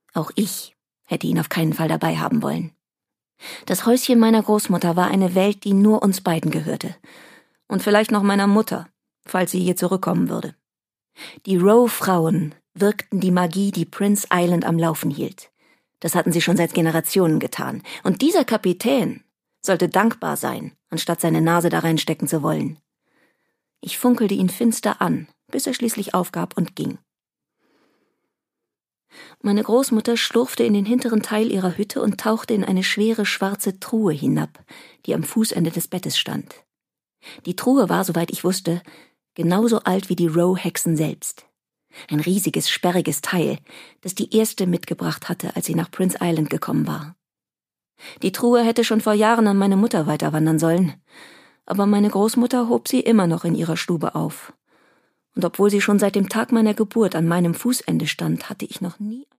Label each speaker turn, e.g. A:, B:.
A: Auch ich hätte ihn auf keinen Fall dabei haben wollen. Das Häuschen meiner Großmutter war eine Welt, die nur uns beiden gehörte. Und vielleicht noch meiner Mutter, falls sie je zurückkommen würde. Die Rowe-Frauen wirkten die Magie, die Prince Island am Laufen hielt. Das hatten sie schon seit Generationen getan. Und dieser Kapitän sollte dankbar sein, anstatt seine Nase da reinstecken zu wollen. Ich funkelte ihn finster an, bis er schließlich aufgab und ging. Meine Großmutter schlurfte in den hinteren Teil ihrer Hütte und tauchte in eine schwere schwarze Truhe hinab, die am Fußende des Bettes stand. Die Truhe war, soweit ich wusste, genauso alt wie die Rowe-Hexen selbst. Ein riesiges, sperriges Teil, das die erste mitgebracht hatte, als sie nach Prince Island gekommen war. Die Truhe hätte schon vor Jahren an meine Mutter weiterwandern sollen, aber meine Großmutter hob sie immer noch in ihrer Stube auf. Und obwohl sie schon seit dem Tag meiner Geburt an meinem Fußende stand, hatte ich noch nie